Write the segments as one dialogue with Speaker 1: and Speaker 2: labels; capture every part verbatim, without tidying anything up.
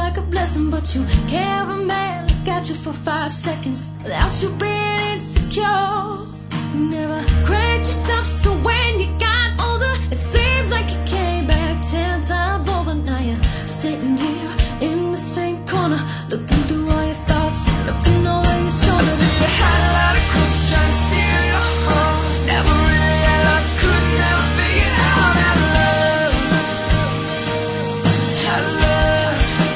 Speaker 1: like a blessing, but you can't have a man look at you for five seconds without you being insecure. You never cracked yourself, so when you got older, it seems like you came back ten times over. Now you're sitting here in the same corner, looking through all your thoughts, looking over your shoulder. I see you had a lot of crooks trying to steal your heart. Never really had luck, could never figure out how to love, how to love.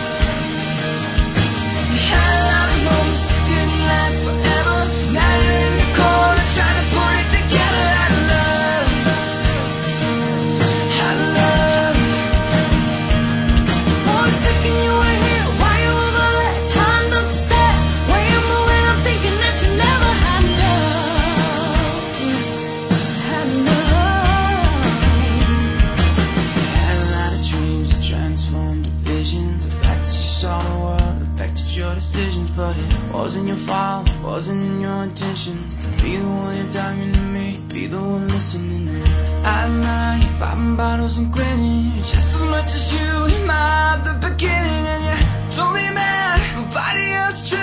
Speaker 1: You had a lot of moments that didn't last forever. Now you're in the corner trying to put it together. How to love, how to love. For a second you were here, why you over there? It's hard not to say. Way you're moving, I'm thinking that you never had love, had love.
Speaker 2: Had a lot of dreams that transformed to visions. The fact that you saw the world affected your decisions, but it wasn't your fault, wasn't in your intentions to be the one you're talking to me, be the one listening in. I admire you popping bottles and grinning just as much as you admired the beginning. And you told me, man, nobody else tried.